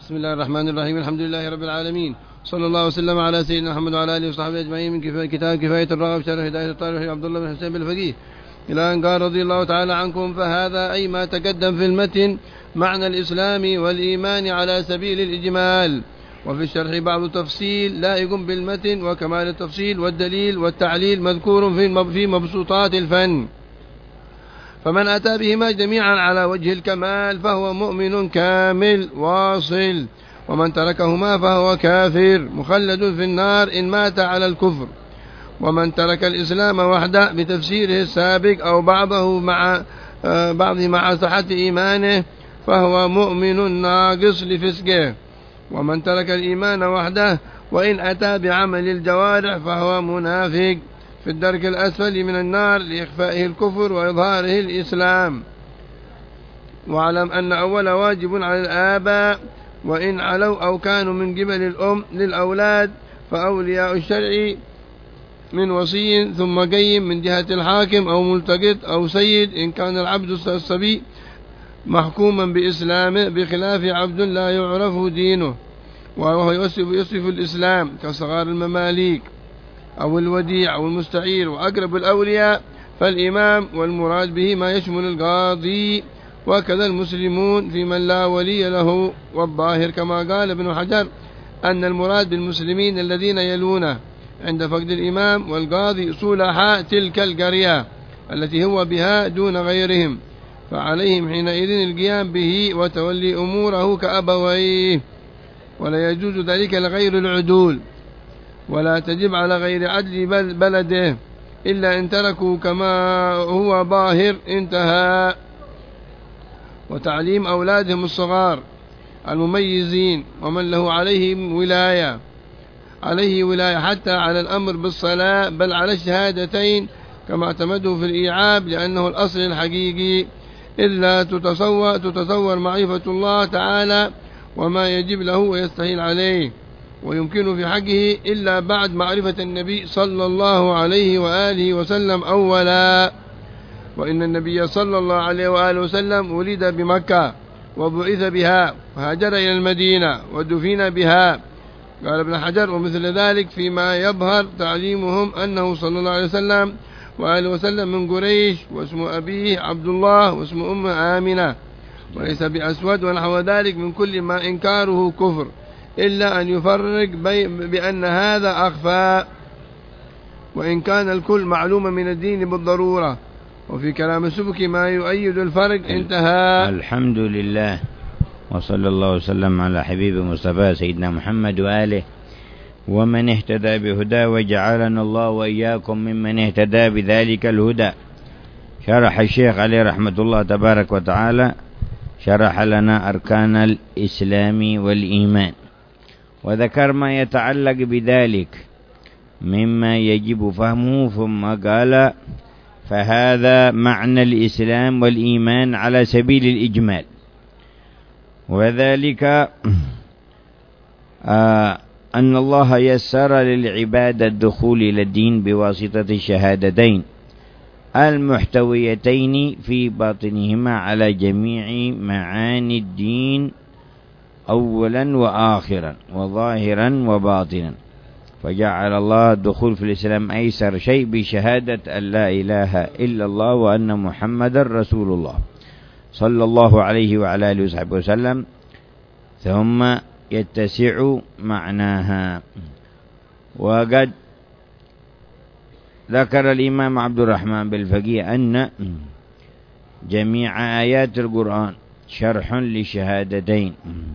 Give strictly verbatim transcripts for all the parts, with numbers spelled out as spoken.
بسم الله الرحمن الرحيم. الحمد لله رب العالمين، صلى الله وسلم على سيدنا محمد وعلى آله وصحبه أجمعين. من كتاب كفاية الرغب شرح هداية الطالب عبد الله بن حسين بالفقيه إلى أن قال رضي الله تعالى عنكم: فهذا أي ما تقدم في المتن معنى الإسلام والإيمان على سبيل الإجمال، وفي الشرح بعض تفصيل لائق بالمتن، وكمال التفصيل والدليل والتعليل مذكور في مبسوطات الفن. فمن أتى بهما جميعا على وجه الكمال فهو مؤمن كامل واصل، ومن تركهما فهو كافر مخلد في النار إن مات على الكفر. ومن ترك الإسلام وحده بتفسيره السابق أو بعضه مع بعضه مع صحة إيمانه فهو مؤمن ناقص لفسقه. ومن ترك الإيمان وحده وإن أتى بعمل الجوارح فهو منافق في الدرك الأسفل من النار لإخفائه الكفر وإظهاره الإسلام. واعلم أن أول واجب على الآباء وإن علوا أو كانوا من قبل الأم للأولاد فأولياء الشرع من وصي ثم قيم من جهة الحاكم أو ملتقط أو سيد إن كان العبد الصبي محكوما بإسلامه، بخلاف عبد لا يعرف دينه وهو يصف, يصف الإسلام كصغار المماليك أو الوديع أو المستعير. وأقرب الأولياء فالإمام، والمراد به ما يشمل القاضي، وكذا المسلمون في من لا ولي له. والظاهر كما قال ابن حجر أن المراد بالمسلمين الذين يلونه عند فقد الإمام والقاضي صلحاء تلك القرية التي هو بها دون غيرهم، فعليهم حينئذ القيام به وتولي أموره كأبويه، ولا يجوز ذلك لغير العدول، ولا تجب على غير عدل بلده إلا إن تركوا كما هو ظاهر. انتهى. وتعليم أولادهم الصغار المميزين ومن له عليهم ولاية عليه ولاية حتى على الأمر بالصلاة، بل على الشهادتين كما اعتمدوا في الإيعاب، لأنه الأصل الحقيقي. إلا تتصور, تتصور معرفة الله تعالى وما يجب له ويستحيل عليه، ويمكن في حقه إلا بعد معرفة النبي صلى الله عليه وآله وسلم أولا. وإن النبي صلى الله عليه وآله وسلم ولد بمكة وبعث بها وهاجر إلى المدينة ودفن بها. قال ابن حجر: ومثل ذلك فيما يظهر تعليمهم أنه صلى الله عليه وسلم وآله وسلم من قريش، واسم أبيه عبد الله، واسم أمه آمنة، وليس بأسود ونحو ذلك من كل ما إنكاره كفر، إلا أن يفرق بأن هذا أخفى، وإن كان الكل معلوم من الدين بالضرورة. وفي كلام السبك ما يؤيد الفرق. انتهى. الحمد لله، وصلى الله وسلم على حبيب مصطفى سيدنا محمد وآله ومن اهتدى بهدى، وجعلنا الله وإياكم ممن اهتدى بذلك الهدى. شرح الشيخ عليه رحمة الله تبارك وتعالى، شرح لنا أركان الإسلام والإيمان، وذكر ما يتعلق بذلك مما يجب فهمه، ثم قال: فهذا معنى الإسلام والإيمان على سبيل الإجمال، وذلك آه أن الله يسر للعباد الدخول إلى الدين بواسطة الشهادتين المحتويتين في باطنهما على جميع معاني الدين أولا وآخرا وظاهرا وباطنا، فجعل الله الدخول في الإسلام أيسر شيء بشهادة أن لا إله إلا الله وأن محمد رسول الله صلى الله عليه وعلى آله وصحبه وسلم، ثم يتسع معناها. وقد ذكر الإمام عبد الرحمن بالفقيه أن جميع آيات القرآن شرح للشهادتين،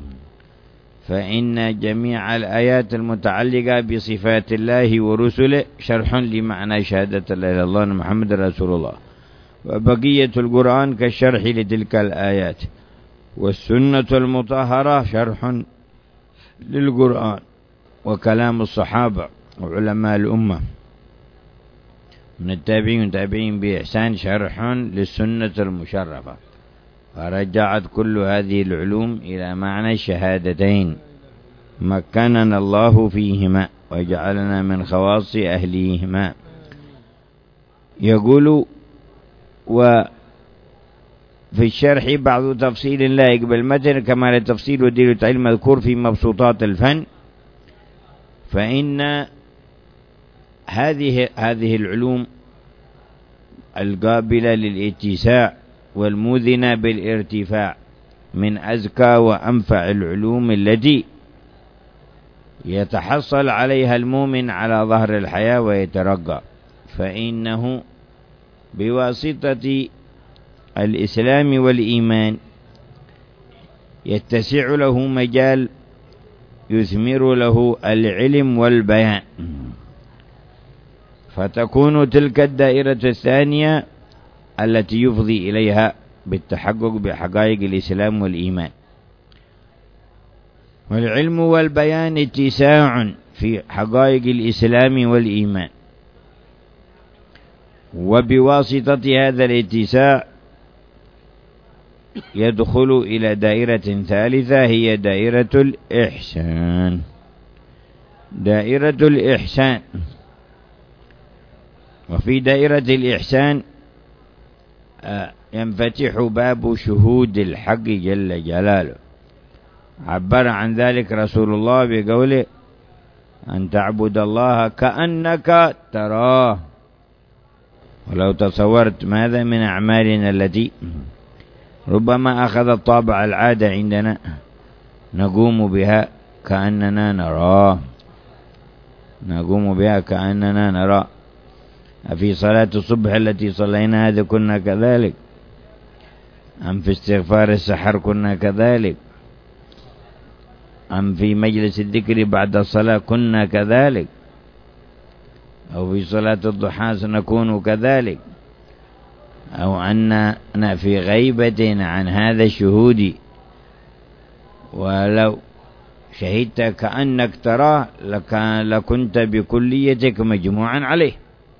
فإن جميع الآيات المتعلقة بصفات الله ورسله شرح لمعنى شهادة لا إله إلا الله محمد رسول الله، وبقية القرآن كالشرح لتلك الآيات. والسنة المطهرة شرح للقرآن، وكلام الصحابة وعلماء الأمة من التابعين والتابعين بإحسان شرح للسنة المشرفة، فرجعت كل هذه العلوم إلى معنى الشهادتين، مكننا الله فيهما وجعلنا من خواص أهليهما. يقول: في الشرح بعض تفصيل لا يقبل المتن كما لا تفصيل ودليل التعليل مذكور في مبسوطات الفن، فإن هذه هذه العلوم القابلة للاتساع والموذنة بالارتفاع من أزكى وأنفع العلوم التي يتحصل عليها المؤمن على ظهر الحياة ويترقى، فإنه بواسطة الإسلام والإيمان يتسع له مجال يثمر له العلم والبيان، فتكون تلك الدائرة الثانية التي يفضي إليها بالتحقق بحقائق الإسلام والإيمان. والعلم والبيان اتساع في حقائق الإسلام والإيمان، وبواسطة هذا الاتساع يدخل إلى دائرة ثالثة هي دائرة الإحسان. دائرة الإحسان، وفي دائرة الإحسان ينفتح باب شهود الحق جل جلاله، عبر عن ذلك رسول الله بقوله أن تعبد الله كأنك تراه. ولو تصورت ماذا من أعمالنا التي ربما أخذت طابع العادة عندنا نقوم بها كأننا نراه، نقوم بها كأننا نراه. في صلاة الصبح التي صلينا هذا كنا كذلك، أم في استغفار السحر كنا كذلك، أم في مجلس الذكر بعد الصلاة كنا كذلك، أو في صلاة الضحى سنكون كذلك، أو أننا في غيبة عن هذا الشهود. ولو شهدت كأنك تراه لكنت بكليتك مجموعا عليه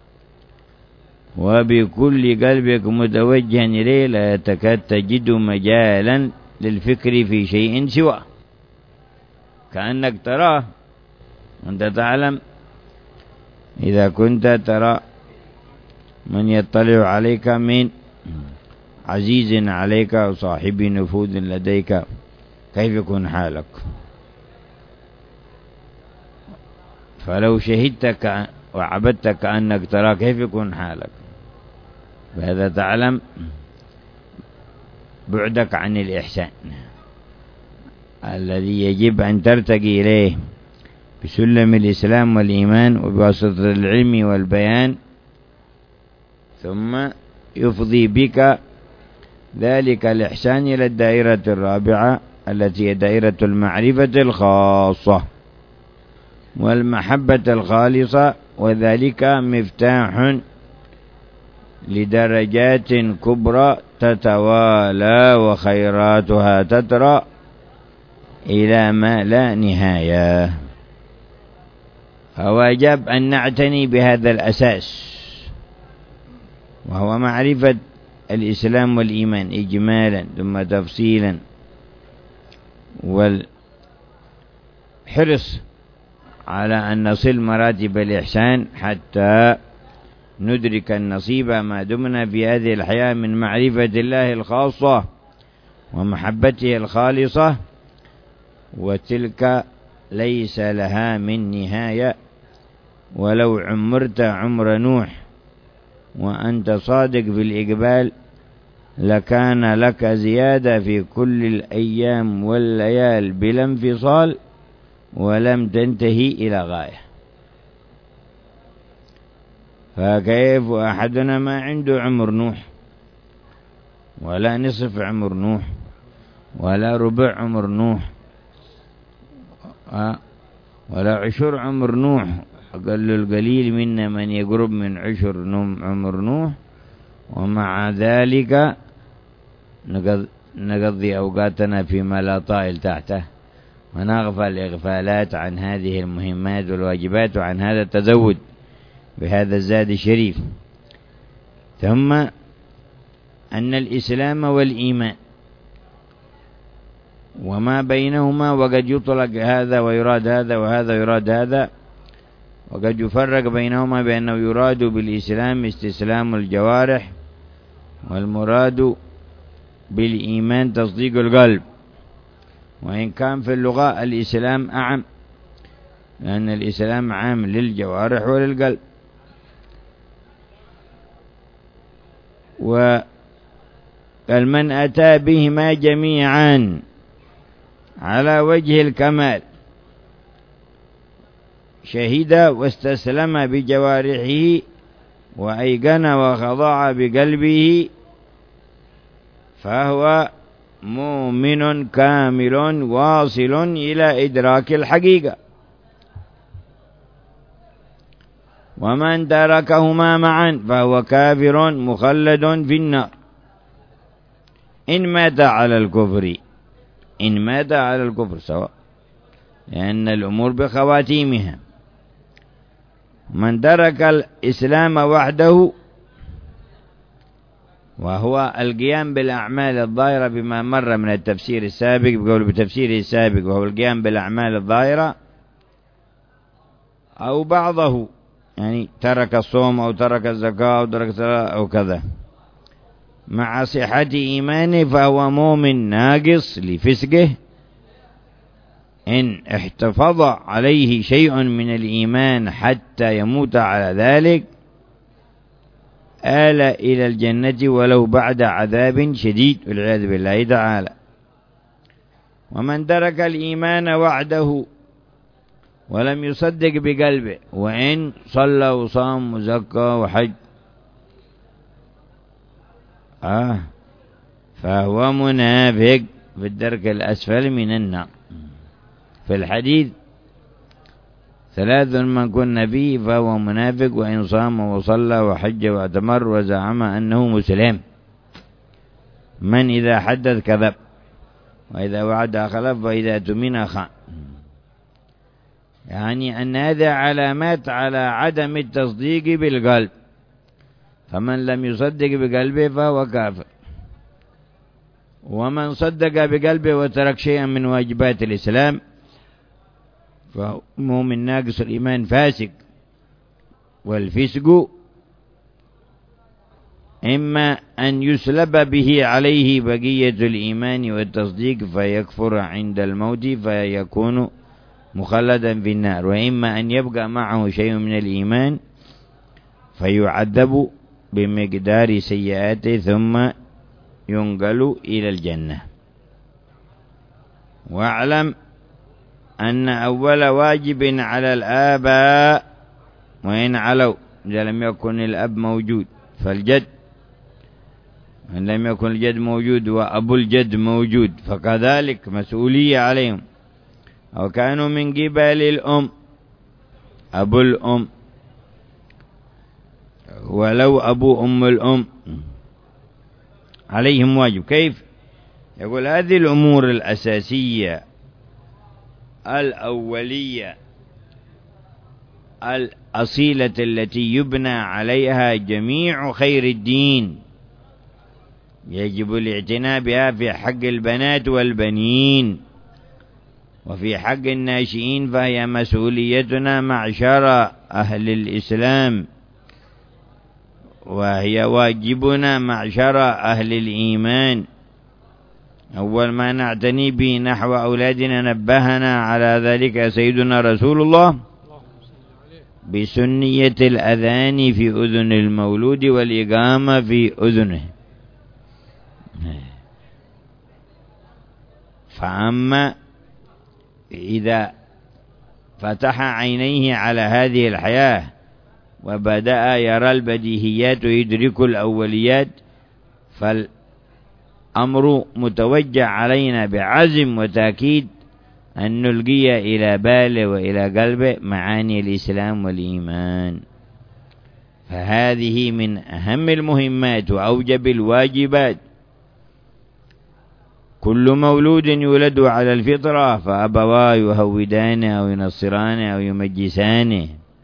وبكل قلبك متوجها إليه، لا تكاد تجد مجالا للفكر في شيء سواه. كأنك تراه، أنت تعلم إذا كنت ترى من يطلع عليك من عزيز عليك أو صاحب نفوذ لديك كيف يكون حالك؟ فلو شهدت وعبدت كأنك ترى كيف يكون حالك؟ فهذا تعلم بعدك عن الإحسان الذي يجب أن ترتقي إليه بسلم الإسلام والإيمان وبواسطة العلم والبيان، ثم يفضي بك ذلك الإحسان إلى الدائرة الرابعة التي هي دائرة المعرفة الخاصة والمحبة الخالصة، وذلك مفتاح لدرجات كبرى تتوالى وخيراتها تترى إلى ما لا نهاية. فواجب أن نعتني بهذا الأساس، وهو معرفة الإسلام والإيمان إجمالا ثم تفصيلا، والحرص على أن نصل مراتب الإحسان حتى ندرك النصيب ما دمنا في هذه الحياة من معرفة الله الخاصة ومحبته الخالصة، وتلك ليس لها من نهاية. ولو عمرت عمر نوح وأنت صادق بالإقبال لكان لك زيادة في كل الأيام والليال بلا انفصال ولم تنتهي إلى غاية. فكيف أحدنا ما عنده عمر نوح ولا نصف عمر نوح ولا ربع عمر نوح ولا عشر عمر نوح؟ أقل القليل منا من يقرب من عشر عمر نوح، ومع ذلك نقضي أوقاتنا فيما لا طائل تحته، ونغفل إغفالات عن هذه المهمات والواجبات وعن هذا التزود بهذا الزاد الشريف. ثم أن الإسلام والإيمان وما بينهما، وقد يطلق هذا ويراد هذا وهذا يراد هذا، وقد يفرق بينهما بأنه يراد بالإسلام استسلام الجوارح، والمراد بالإيمان تصديق القلب، وإن كان في اللغة الإسلام أعم، لأن الإسلام عام للجوارح وللقلب. وقال من أتى بهما جميعا على وجه الكمال شهد واستسلم بجوارحه وأيقن وخضع بقلبه فهو مؤمن كامل واصل إلى إدراك الحقيقة. ومن تركهما معا فهو كافر مخلد في النار إن مات على الكفر، إن مات على الكفر سواء، لأن الأمور بخواتيمها. من ترك الإسلام وحده وهو القيام بالأعمال الظاهرة بما مر من التفسير السابق، بقول بتفسيره السابق، وهو القيام بالأعمال الظاهرة أو بعضه، يعني ترك الصوم أو ترك الزكاة أو ترك الصلاة أو كذا، مع صحة إيمانه فهو مؤمن ناقص لفسقه. إن احتفظ عليه شيء من الإيمان حتى يموت على ذلك آل إلى الجنة ولو بعد عذاب شديد والعياذ بالله تعالى. ومن ترك الإيمان وحده ولم يصدق بقلبه وإن صلى وصام وزكى وحج آه فهو منافق في الدرك الأسفل من النار. في الحديث ثلاث من كن فيه فهو منافق وإن صام وصلى وحج واعتمر وزعم أنه مسلم. من إذا حدث كذب وإذا وعد أخلف وإذا اؤتمن خان. يعني أن هذا علامات على عدم التصديق بالقلب، فمن لم يصدق بقلبه فهو كافر. ومن صدق بقلبه وترك شيئا من واجبات الإسلام فهو مؤمن ناقص الإيمان فاسق. والفسق إما أن يسلب به عليه بقية الإيمان والتصديق فيكفر عند الموت فيكون مخلدا في النار، وإما أن يبقى معه شيء من الإيمان فيعذب بمقدار سيئاته ثم ينقل إلى الجنة. واعلم أن أول واجب على الآباء وإن علوا، إذا لم يكن الأب موجود فالجد، إن لم يكن الجد موجود وأبو الجد موجود فكذلك مسؤولية عليهم، أو كانوا من قبل الأم أبو الأم ولو أبو أم الأم عليهم واجب. كيف؟ يقول هذه الأمور الأساسية الأولية الأصيلة التي يبنى عليها جميع خير الدين يجب الاعتناء بها في حق البنات والبنين، وفي حق الناشئين فهي مسؤوليتنا معشر أهل الإسلام، وهي واجبنا معشر أهل الإيمان. أول ما نعتني به نحو أولادنا نبهنا على ذلك سيدنا رسول الله بسنية الأذان في أذن المولود والإقامة في أذنه. فأما إذا فتح عينيه على هذه الحياة وبدأ يرى البديهيات ويدرك الأوليات فالأمر متوجه علينا بعزم وتأكيد أن نلقي إلى باله وإلى قلبه معاني الإسلام والإيمان. فهذه من أهم المهمات وأوجب الواجبات. كل مولود يولد على الفطرة فأبواه يهودانه أو ينصرانه أو يمجسانه،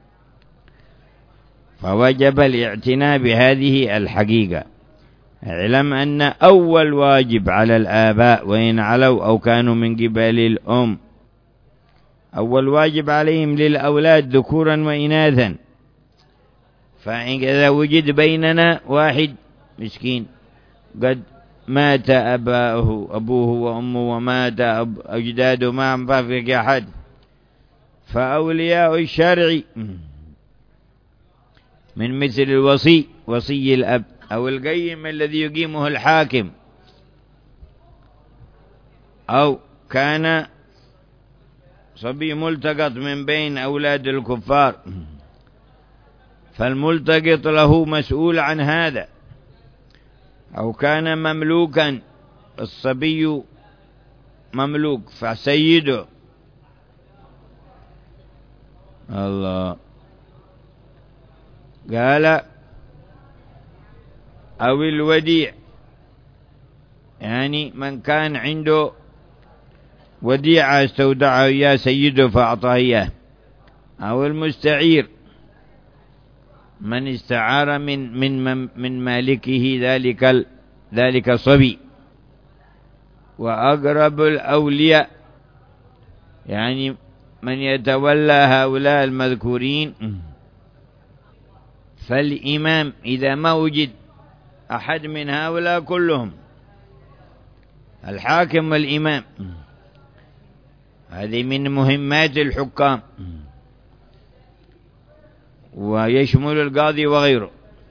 فوجب الاعتناء بهذه الحقيقة. اعلم أن أول واجب على الآباء وإن علوا أو كانوا من قبل الأم، أول واجب عليهم للأولاد ذكورا وإناثا. فإذا وجد بيننا واحد مسكين قد مات أباه أبوه وأمه ومات أجداده ما فافق أحد، فأولياء الشرع من مثل الوصي وصي الأب أو القيم الذي يقيمه الحاكم، أو كان صبي ملتقط من بين أولاد الكفار فالملتقط له مسؤول عن هذا، أو كان مملوكا الصبي مملوك فسيده الله قال، أو الوديع يعني من كان عنده وديعة استودعه إياه سيده فأعطاه إياه، أو المستعير من استعار من من من مالكه ذلك ذلك الصبي. وأقرب الأولياء يعني من يتولى هؤلاء المذكورين فالإمام إذا ما وجد أحد من هؤلاء كلهم، الحاكم والإمام، هذه من مهمات الحكام ويشمل القاضي وغيره.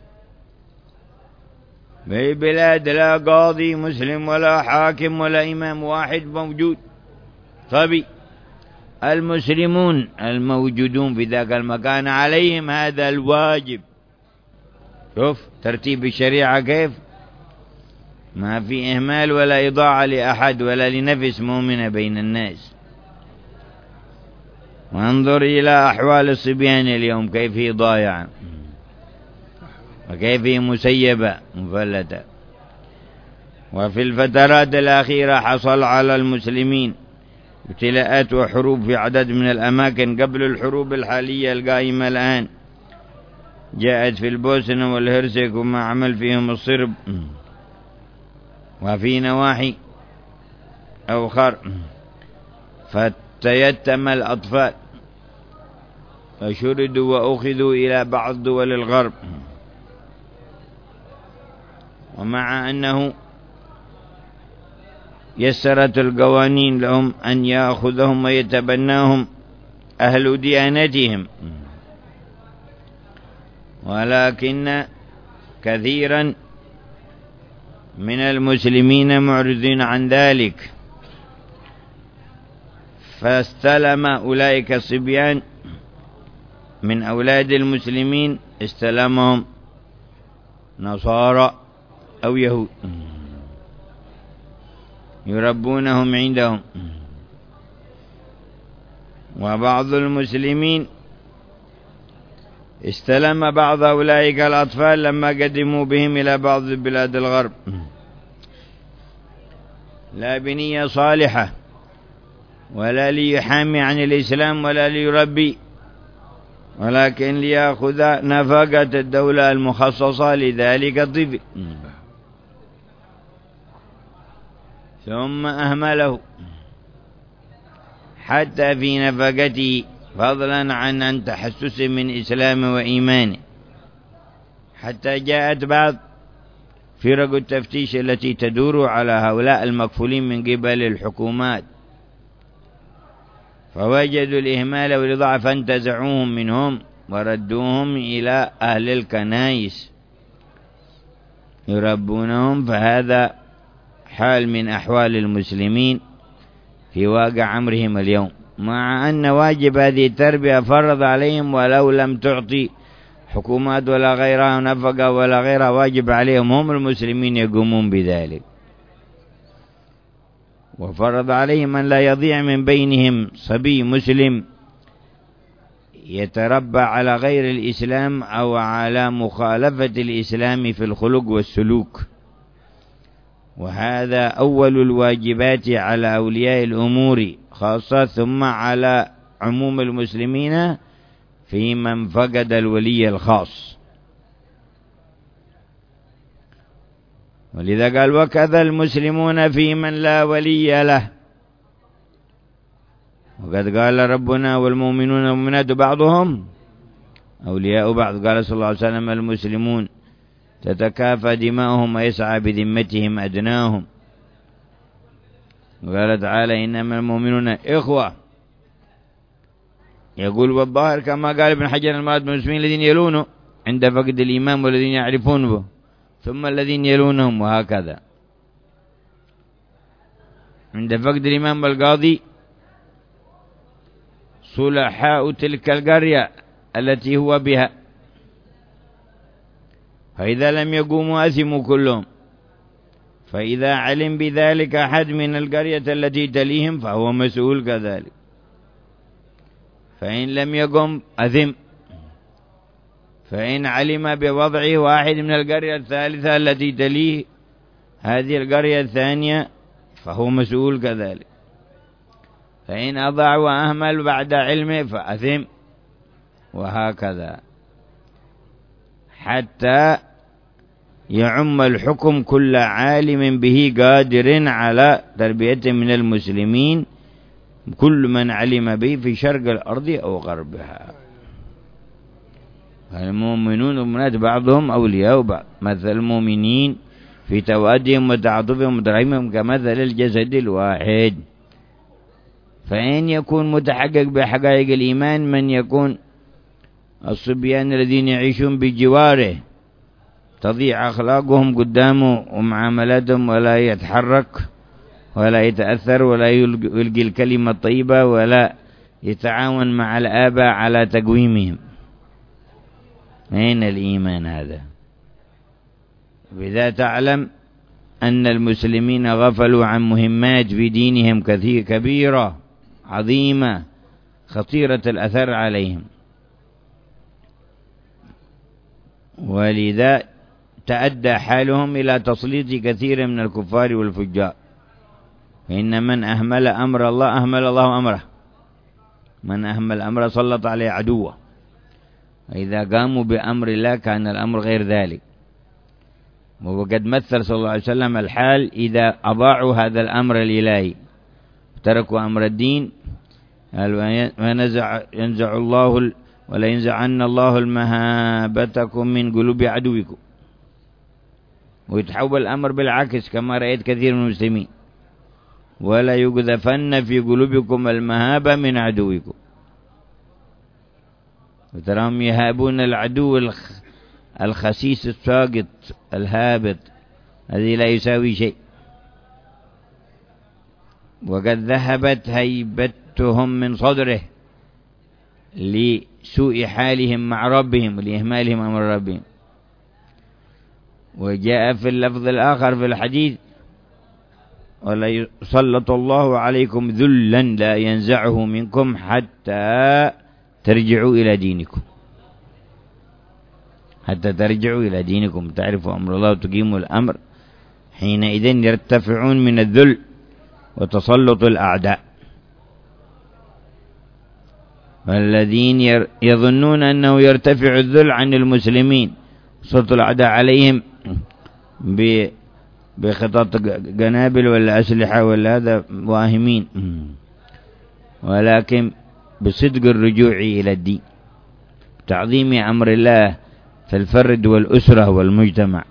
في بلاد لا قاضي مسلم ولا حاكم ولا إمام واحد موجود صبي، المسلمون الموجودون في ذاك المكان عليهم هذا الواجب. شوف ترتيب الشريعة كيف، ما في إهمال ولا إضاعة لأحد ولا لنفس مؤمنة بين الناس. وانظر إلى أحوال الصبيان اليوم كيف هي ضايعة وكيف هي مسيبة مفلتة. وفي الفترات الأخيرة حصل على المسلمين ابتلاءات وحروب في عدد من الأماكن قبل الحروب الحالية القائمة الآن، جاءت في البوسنة والهرسك وما عمل فيهم الصرب، وفي نواحي أخرى فتيتم الأطفال فشردوا وأخذوا إلى بعض دول الغرب، ومع أنه يسرت القوانين لهم أن يأخذهم ويتبناهم أهل ديانتهم، ولكن كثيرا من المسلمين معرضين عن ذلك، فاستلم أولئك الصبيان من أولاد المسلمين استلمهم نصارى أو يهود يربونهم عندهم. وبعض المسلمين استلم بعض أولئك الأطفال لما قدموا بهم إلى بعض بلاد الغرب، لا بنية صالحة ولا ليحامي عن الإسلام ولا ليربي، ولكن ليأخذ نفقة الدولة المخصصة لذلك الطفل، ثم أهمله حتى في نفقته، فضلا عن أن تحسس من إسلامه وإيمانه، حتى جاءت بعض فرق التفتيش التي تدور على هؤلاء المكفولين من قبل الحكومات، فوجدوا الإهمال والإضاعة فانتزعوهم منهم وردوهم إلى أهل الكنائس يربونهم. فهذا حال من أحوال المسلمين في واقع أمرهم اليوم، مع أن واجب هذه التربية فرض عليهم، ولو لم تعطي حكومات ولا غيرها نفقة ولا غيرها واجب عليهم هم المسلمين يقومون بذلك، وفرض عليهم أن لا يضيع من بينهم صبي مسلم يتربى على غير الإسلام أو على مخالفة الإسلام في الخلق والسلوك. وهذا أول الواجبات على أولياء الأمور خاصة، ثم على عموم المسلمين في من فقد الولي الخاص. ولذا قال وكذا المسلمون في من لا ولي له. وقد قال ربنا والمؤمنون والمؤمنات بعضهم أولياء بعض. قال صلى الله عليه وسلم المسلمون تتكافى دماؤهم ويسعى بذمتهم أدناهم. وقال تعالى إنما المؤمنون إخوة. يقول والظاهر كما قال ابن حجر المراد بالمسلمين الذين يلونه عند فقد الإمام والذين يعرفون به ثم الذين يلونهم، وهكذا عند فقد الإمام والقاضي صلحاء تلك القرية التي هو بها، فإذا لم يقوموا أثموا كلهم، فإذا علم بذلك أحد من القرية التي تليهم فهو مسؤول كذلك، فإن لم يقم أثم، فإن علم بوضعه واحد من القرية الثالثة التي تليه هذه القرية الثانية فهو مسؤول كذلك، فإن أضاع وأهمل بعد علمه فأثم، وهكذا حتى يعم الحكم كل عالم به قادر على تربيته من المسلمين، كل من علم به في شرق الأرض أو غربها. المؤمنون والمؤمنات بعضهم أولياء بعض، مثل المؤمنين في توادهم وتعاطفهم وترحمهم كمثل الجسد الواحد. فإن يكون متحقق بحقائق الإيمان من يكون الصبيان الذين يعيشون بجواره تضيع أخلاقهم قدامه ومعاملاتهم، ولا يتحرك ولا يتأثر ولا يلقي الكلمة الطيبة ولا يتعاون مع الآباء على تقويمهم. أين الإيمان هذا؟ بذا تعلم أن المسلمين غفلوا عن مهمات في دينهم كثير كبيرة عظيمة خطيرة الأثر عليهم، ولذا تأدى حالهم إلى تسليط كثير من الكفار والفجار. إن من أهمل أمر الله أهمل الله أمره، من أهمل أمره سلط عليه عدوه، وإذا قاموا بأمر الله كان الأمر غير ذلك. وقد مثل صلى الله عليه وسلم الحال إذا أضاعوا هذا الأمر الإلهي تركوا أمر الدين، ونزع ينزع الله ولا ينزعن الله المهابتكم من قلوب عدوكم، ويتحول الأمر بالعكس كما رأيت كثير من المسلمين، ولا يقذفن في قلوبكم المهابة من عدوكم. وتراهم يهابون العدو الخسيس الساقط الهابط الذي لا يساوي شيء، وقد ذهبت هيبتهم من صدره لسوء حالهم مع ربهم ولإهمالهم أمر ربهم. وجاء في اللفظ الآخر في الحديث ولا يسلط الله عليكم ذلا لا ينزعه منكم حتى ترجعوا إلى دينكم، حتى ترجعوا إلى دينكم تعرفوا أمر الله وتقيموا الأمر، حينئذ يرتفعون من الذل وتسلط الأعداء. والذين يظنون أنه يرتفع الذل عن المسلمين سلط الأعداء عليهم بخطط قنابل ولا أسلحة ولا هذا واهمين، ولكن بصدق الرجوع إلى الدين، تعظيم أمر الله في الفرد والأسرة والمجتمع،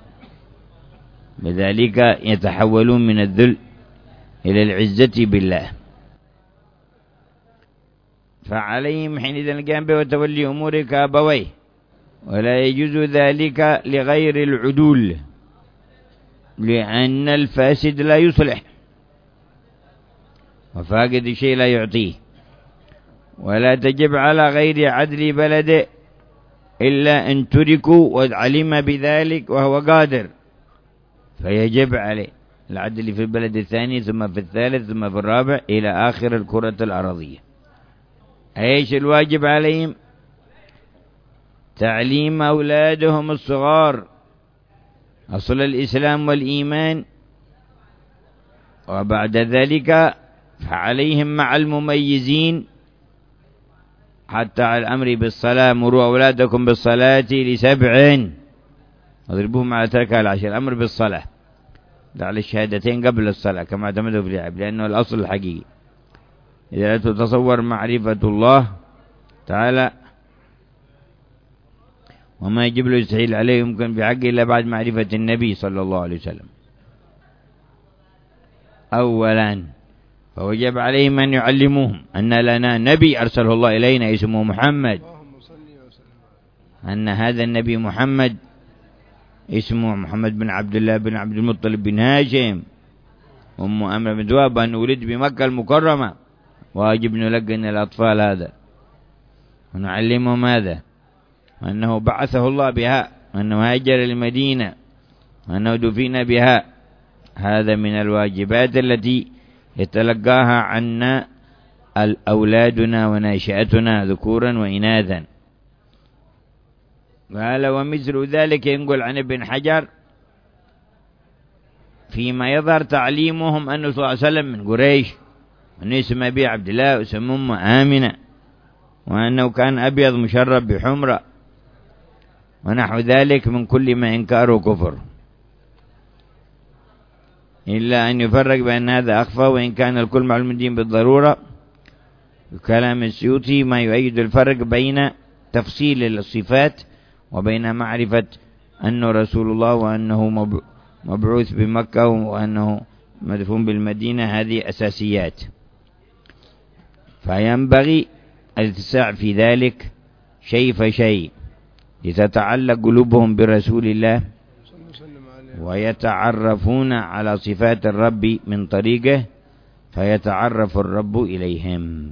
بذلك يتحولون من الذل إلى العزة بالله. فعليهم حينئذ القيام به وتولي أمور كأبويه، ولا يجوز ذلك لغير العدول، لأن الفاسد لا يصلح وفاقد الشيء لا يعطيه. ولا تجب على غير عدل بلده إلا أن تركوا وعلم بذلك وهو قادر، فيجب عليه العدل في البلد الثاني ثم في الثالث ثم في الرابع إلى آخر الكرة الأرضية. ايش الواجب عليهم؟ تعليم أولادهم الصغار أصل الإسلام والإيمان، وبعد ذلك فعليهم مع المميزين حتى على الأمر بالصلاة، مروا أولادكم بالصلاة لسبع اضربوهم على تركها العشر. الأمر بالصلاة جعل الشهادتين قبل الصلاة كما اعتمدوا في العب، لأنه الأصل الحقيقي. إذا لا تتصور معرفة الله تعالى وما يجب له يستحيل عليه يمكن بحقه إلا بعد معرفة النبي صلى الله عليه وسلم. أولا فوجب عليهم أن يعلموهم أن لنا نبي أرسله الله إلينا اسمه محمد، أن هذا النبي محمد اسمه محمد بن عبد الله بن عبد المطلب بن هاشم، أم أمر بن ذؤاب، أن ولد بمكة المكرمة، واجب نلقن الأطفال هذا ونعلمهم هذا، وأنه بعثه الله بها، وأنه هاجر للمدينة، وأنه دفن بها. هذا من الواجبات التي يتلقاها عنا أولادنا وناشئتنا ذكورا وإناثا. قال ومثل ذلك ينقل عن ابن حجر فيما يظهر تعليمهم أنه صلى الله عليه وسلم من قريش، وأنه اسم أبي عبد الله واسم أمه آمنة، وأنه كان أبيض مشرب بحمرة ونحو ذلك من كل ما إنكاره كفر، إلا أن يفرق بأن هذا أخفى، وإن كان الكل معلوم الدين بالضرورة. كلام السيوطي ما يؤيد الفرق بين تفصيل الصفات وبين معرفة أنه رسول الله وأنه مبعوث بمكة وأنه مدفون بالمدينة. هذه أساسيات، فينبغي الاتساع في ذلك شيء فشيء لتتعلق قلوبهم برسول الله ويتعرفون على صفات الرب من طريقه، فيتعرف الرب إليهم.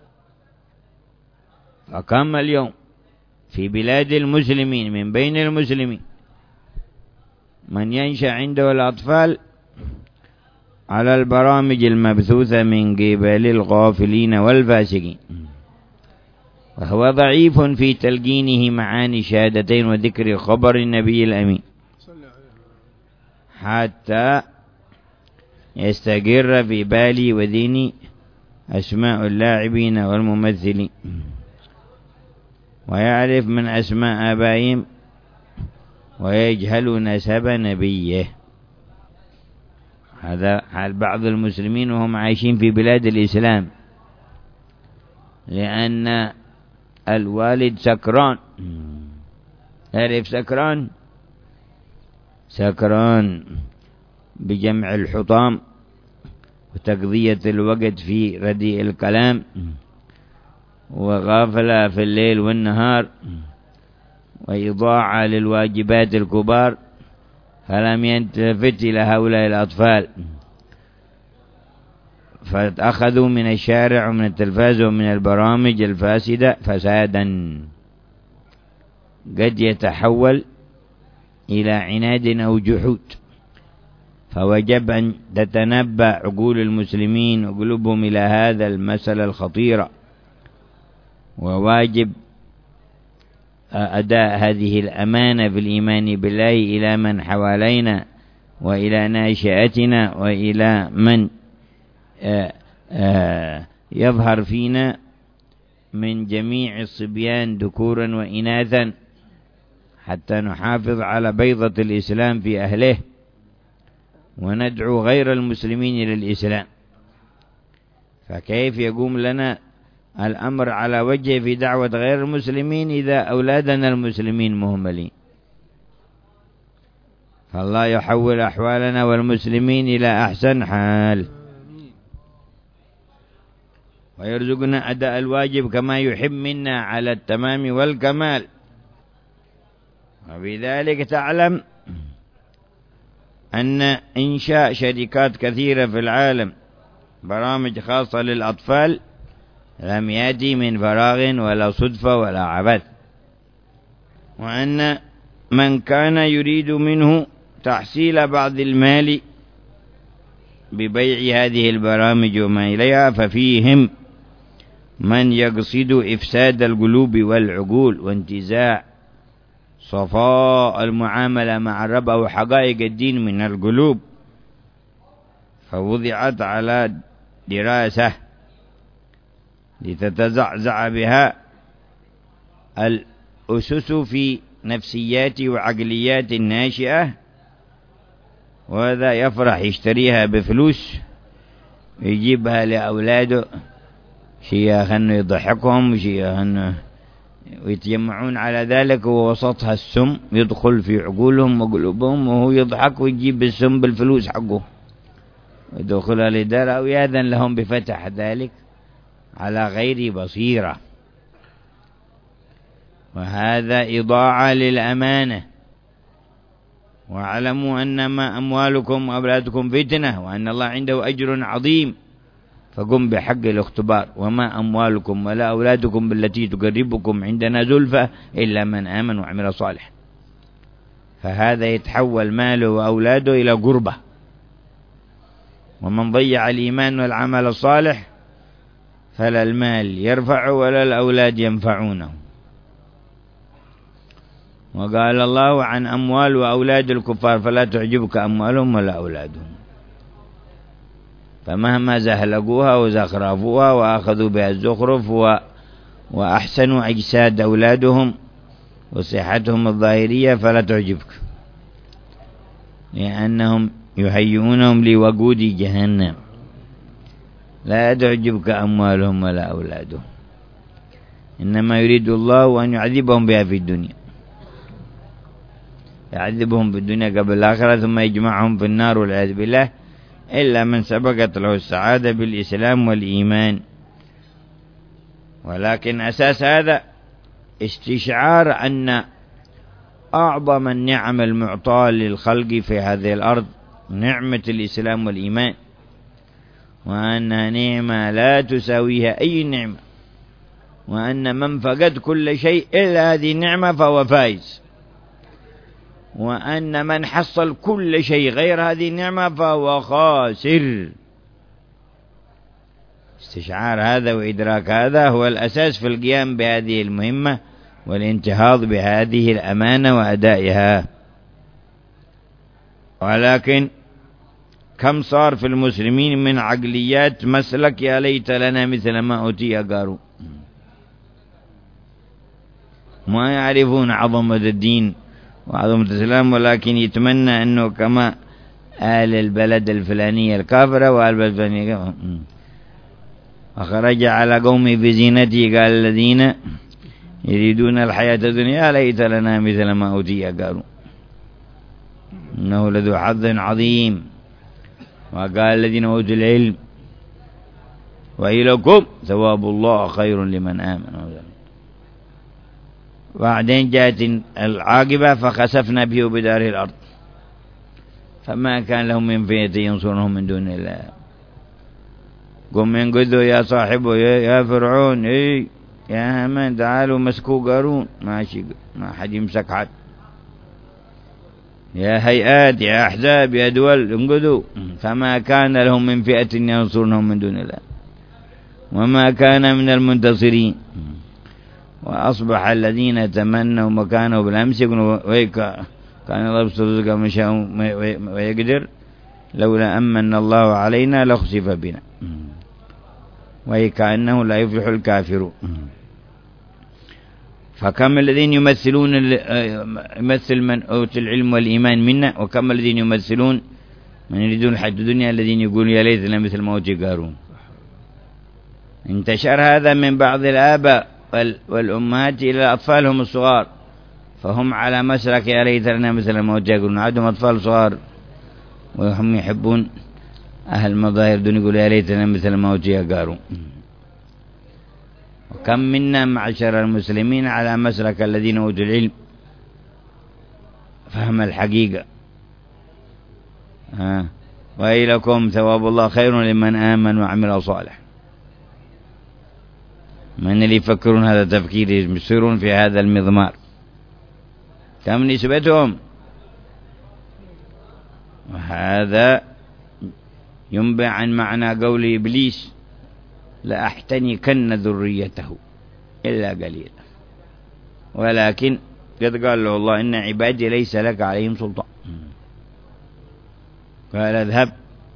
فكم اليوم في بلاد المسلمين من بين المسلمين من ينشأ عنده الأطفال على البرامج المبثوثة من قبل الغافلين والفاسقين، وهو ضعيف في تلقينه معاني شهادتين وذكر خبر النبي الأمين حتى يستقر في بالي وذهني أسماء اللاعبين والممثلين، ويعرف من أسماء آبائهم، ويجهل نسب نبيه. هذا حال بعض المسلمين وهم عايشين في بلاد الإسلام، لأن الوالد سكران. تعرف سكران؟ سكران بجمع الحطام وتقضية الوقت في رديء الكلام، وغافلة في الليل والنهار، وإضاعة للواجبات الكبار، فلم ينتفت إلى هؤلاء الأطفال، فأخذوا من الشارع ومن التلفاز ومن البرامج الفاسدة فسادا قد يتحول إلى عناد أو جحود. فوجب أن تتنبأ عقول المسلمين وقلوبهم إلى هذا المسألة الخطيرة، وواجب أداء هذه الأمانة في الإيمان بالله إلى من حوالينا وإلى ناشئتنا وإلى من آآ آآ يظهر فينا من جميع الصبيان ذكورا وإناثا، حتى نحافظ على بيضة الإسلام في أهله وندعو غير المسلمين إلى الإسلام. فكيف يقوم لنا الأمر على وجه في دعوة غير المسلمين إذا أولادنا المسلمين مهملين؟ فالله يحول أحوالنا والمسلمين إلى أحسن حال، ويرزقنا أداء الواجب كما يحب منا على التمام والكمال. وبذلك تعلم أن إنشاء شركات كثيرة في العالم برامج خاصة للأطفال لم يأتي من فراغ ولا صدفة ولا عبث، وأن من كان يريد منه تحصيل بعض المال ببيع هذه البرامج وما إليها ففيهم من يقصد إفساد القلوب والعقول وانتزاع صفاء المعاملة مع الرب أو حقائق الدين من القلوب، فوضعت على دراسة لتتزعزع بها الأسس في نفسيات وعقليات الناشئة، وهذا يفرح يشتريها بفلوس ويجيبها لأولاده، شيئا أنه يضحكهم وشيئا أنه ويتجمعون على ذلك، ووسطها السم يدخل في عقولهم وقلوبهم، وهو يضحك ويجيب السم بالفلوس حقه ويدخل الإدارة أو يأذن لهم بفتح ذلك على غير بصيرة. وهذا إضاعة للأمانة. واعلموا أنما أموالكم وأولادكم فتنة وأن الله عنده أجر عظيم، فقم بحق الاختبار. وما أموالكم ولا أولادكم بالتي تقربكم عندنا زلفى إلا من آمن وعمل صالح. فهذا يتحول ماله وأولاده إلى قربة. ومن ضيع الإيمان والعمل الصالح فلا المال يرفع ولا الأولاد ينفعونه. وقال الله عن أموال وأولاد الكفار فلا تعجبك أموالهم ولا أولادهم، فمهما زهلقوها وزخرفوها وأخذوا بها الزخرف و... وأحسنوا أجساد أولادهم وصحتهم الظاهرية فلا تعجبك، لأنهم يهيئونهم لوقود جهنم. لا تعجبك أموالهم ولا أولادهم، إنما يريد الله أن يعذبهم بها في الدنيا، يعذبهم في الدنيا قبل الآخرة ثم يجمعهم في النار والعياذ بالله، إلا من سبقت له السعادة بالإسلام والإيمان. ولكن أساس هذا استشعار أن أعظم النعم المعطاة للخلق في هذه الأرض نعمة الإسلام والإيمان، وأنها نعمة لا تساويها أي نعمة، وأن من فقد كل شيء إلا هذه النعمة فهو فائز، وأن من حصل كل شيء غير هذه النعمة فهو خاسر. استشعار هذا وإدراك هذا هو الأساس في القيام بهذه المهمة والانتهاض بهذه الأمانة وأدائها. ولكن كم صار في المسلمين من عقليات مسلك يا ليت لنا مثل ما أوتي قارون، ما يعرفون عظمة الدين وعظمة الإسلام، ولكن يتمنى أنه كما آل البلد الفلانية الكافرة وآل البلد الفلانية كافرة. أخرج على قومه بزينته قال الذين يريدون الحياة الدنيا ليت لنا مثل ما أوتي قارون إنه لذو حظ عظيم. وقال الذين أوتوا العلم وإليكم ثواب الله خير لمن آمن. بعدين جاءت العاقبة فخسفنا به بداره الأرض فما كان لهم من فئة ينصرهم من دون الله. قم ينقذوا يا صاحبه يا فرعون، إيه يا هامان تعالوا مسكوا قارون، ماشي ما حد يمسك حد. يا هيئات يا أحزاب يا دول انقذوا، فما كان لهم من فئة ينصرهم من دون الله وما كان من المنتصرين. وأصبح الذين تمنوا مكانه بالأمس يقولوا ويك كان الله يبسط رزقه من شاء ويقدر لولا أمن الله علينا لخسف بنا وكأنه لا يفلح الكافرون. فكم الذين يمثلون يمثل من أوتي العلم والإيمان منا، وكم الذين يمثلون من يريدون الحياة الدنيا الذين يقولون يا ليتنا مثل ما أوتي قارون. انتشر هذا من بعض الآباء والأمهات إلى أطفالهم الصغار، فهم على مسلك يا ليتنا مثل ما أوتي قارون. عندهم أطفال صغار وهم يحبون أهل مظاهر دون يقول يا ليتنا مثل ما أوتي قارون. وكم منا معشر المسلمين على مسلك الذين أوتوا العلم فهم الحقيقة. ها وإليكم ثواب الله خير لمن آمن وعمل صالح. من اللي يفكرون هذا تفكير يسيرون في هذا المضمار؟ كم نسبتهم؟ وهذا ينبع عن معنى قول إبليس لأحتنكن ذريته إلا قليلا، ولكن قد قال له الله إن عبادي ليس لك عليهم سلطان. قال اذهب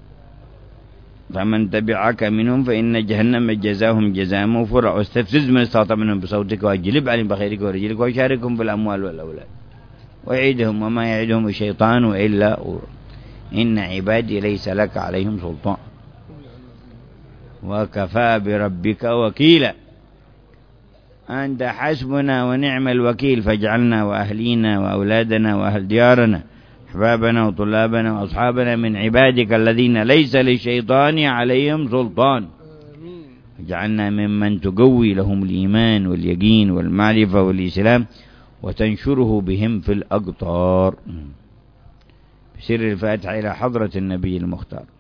فمن تبعك منهم فإن جهنم جزاهم جزاء موفورا واستفزز من استطعت منهم بصوتك واجلب عليهم بخيرك ورجلك وشاركهم في الأموال والأولاد وعيدهم وما يعدهم الشيطان إلا غرورا إن عبادي ليس لك عليهم سلطان وكفى بربك وكيلا. أنت حسبنا ونعم الوكيل، فاجعلنا وأهلينا وأولادنا وأهل ديارنا أحبابنا وطلابنا وأصحابنا من عبادك الذين ليس للشيطان عليهم سلطان. اجعلنا ممن تقوي لهم الإيمان واليقين والمعرفة والإسلام وتنشره بهم في الأقطار. بسر الفاتحة إلى حضرة النبي المختار.